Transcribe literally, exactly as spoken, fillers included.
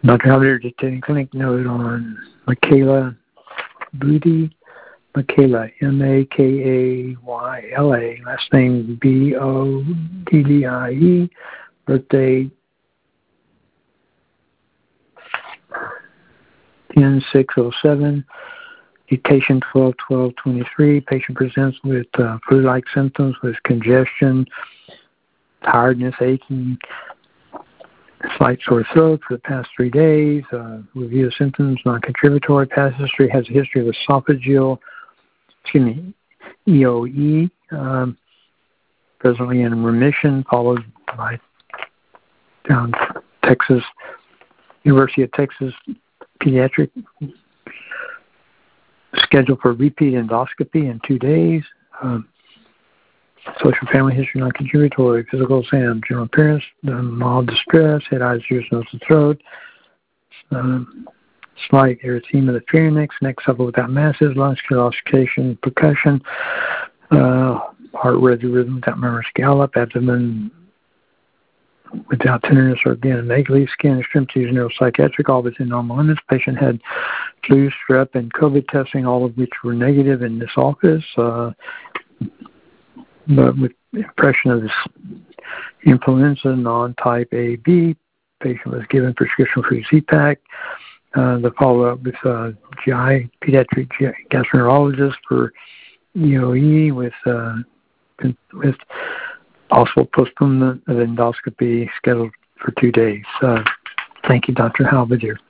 Doctor Halbert, just taking clinic note on Michaela Booty. Michaela, M A K A Y L A, last name B O D D I E, birthday ten six oh seven, dictation twelve twelve twenty-three. Patient presents with uh, flu-like symptoms with congestion, tiredness, aching, slight sore throat for the past three days. Uh, review of symptoms, non-contributory. Past history has a history of esophageal, excuse me, E O E, um, presently in remission, followed by down Texas, University of Texas Pediatric, scheduled for repeat endoscopy in two days. Um, social family history, non-contributory, physical exam, general appearance, mild distress, head, eyes, ears, nose, and throat. Um, slight erythema of the pharynx, neck supple without masses, lungs, calcification, percussion, uh, heart rate rhythm without murmurs, gallop, abdomen without tenderness or again vaguely, skin extremities, neuropsychiatric, all within normal limits. Patient had flu, strep, and COVID testing, all of which were negative in this office, uh, but with impression of this influenza, non-type A B. Patient was given prescription for Z-Pak. Uh, the follow-up with uh, G I, pediatric G I gastroenterologist for E O E with uh, with possible postponement of endoscopy scheduled for two days. Uh, thank you, Doctor Halbert.